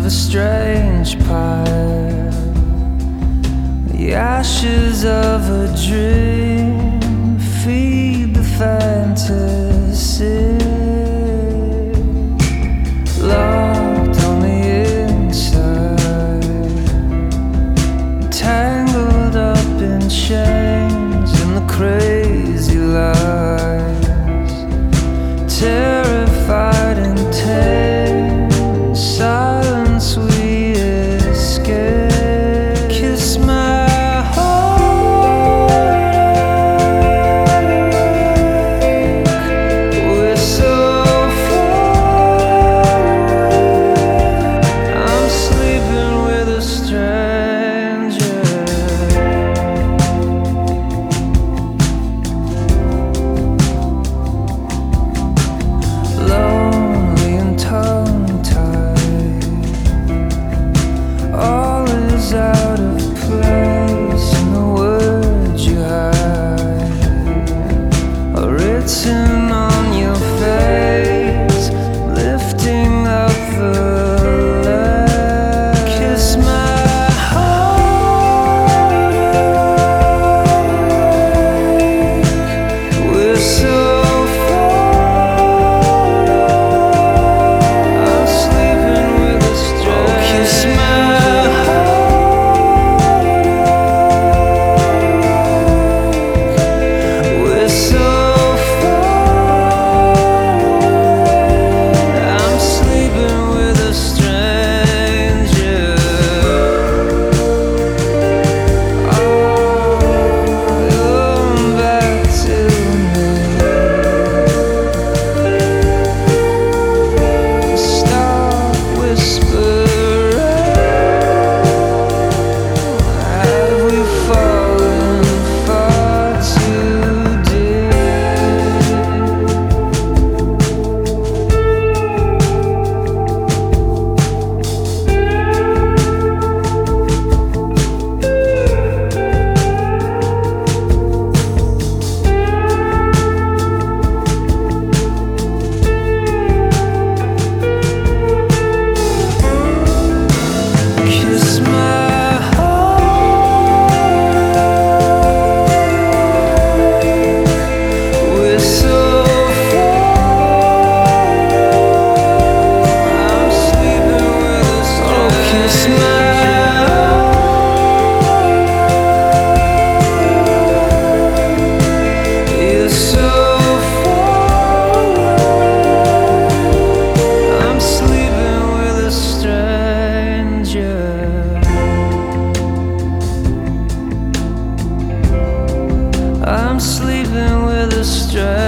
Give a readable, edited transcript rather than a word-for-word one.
a strange pile, the ashes of a dream feed the fantasy. Locked on the inside, tangled up in chains in the crazy lies, terrified and tame, silence we escape. Kiss my heart, we're so far. I'm sleeping with a stranger. Lonely and tongue-tied, all is out of place, and the words you hide are written on your face, lifting up the lead. Kiss my heart, we're so I'm sleeping with a stranger.